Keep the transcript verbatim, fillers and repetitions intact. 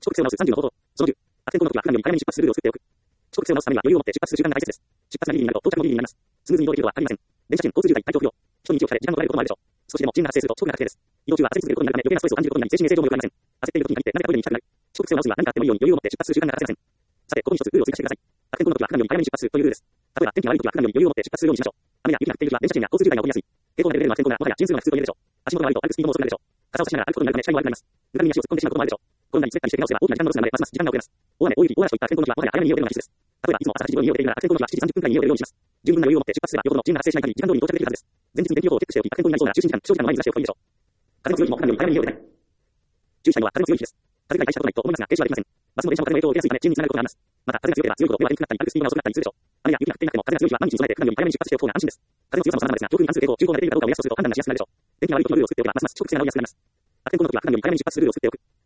遅刻性を直すさんじゅうの方法。そのじゅう、悪天候の時は普段より早めに出発するルールを作っておく。遅刻性を直すためには余裕を持って出発する習慣が大切です。出発がギリギリになると到着もギリギリになります。スムーズに移動できることはありません。電車賃、交通渋滞、体調不良、人に道を聞かれ時間の取られることもあるでしょう。少しでも遅延が発生すると遅刻が確定です。移動中は焦り続けることになるため余計なストレスを感じることになり精神衛生上も良くありません。焦っている時に限って何かトイレに行きたくなる。遅刻性を直すには何かあってもいいように余裕を持って出発する習慣が欠かせません。さて、ここに一つルールを追加してください。悪天候の時は普段より早めに出発するというルールです。例えば天気が悪い時は普段より余裕を持って出発するようにしましょう。雨や雪が降っている時は電車賃や交通渋滞が起こりやすい。抵抗がレベルの悪天候ならもはや陣痛が普通と言えるでしょう。足元が悪いと歩くスピードも遅くなるでしょう。傘を差しながら歩くことになるため視界も悪くなります。ぬかるみに足を突っ込んでしまうこともあるでしょう。転んだり滑ったりして怪我をすれば大きな負担のロスなのでますます時間が遅れます。大雨、大雪、大嵐といった悪天候の時はもはや早めに家を出るのが必須です。例えばいつも朝はちじ頃に家を出ているなら悪天候の時はしちじさんじゅっぷんくらいに家を出るようにします。十分な余裕を持って出発すればよほどの遅延が発生しない限り時間通りに到着できるはずです。前日に天気予報をチェックしておき悪天候になりそうな就寝時間、長時間の前にずらしておくといいでしょう。風の強い日も普段より早めに家を出たい。注意したいのは風の強い日です。風が大したことないと思いますが、停止はできません。バスも電車も風の影響を受けやすいため、遅延につながることがあります。また、風が強ければ強いほど目は出にくくなったり、歩くスピードが遅くなったりするでしょう。雨や雪が降っていなくても風が強い日は万日に備えて普段より早めに出発しておく方が安心です。風の強さも様々ですが、上空に関する傾向、注意報が出ているかどうかを目安とすると判断がしやすくなるでしょう。天気が悪い時のルールを作っておけば、ますます遅刻性が起こりやすくなります。悪天候の時は普段より早めに出発するルールを作っておく。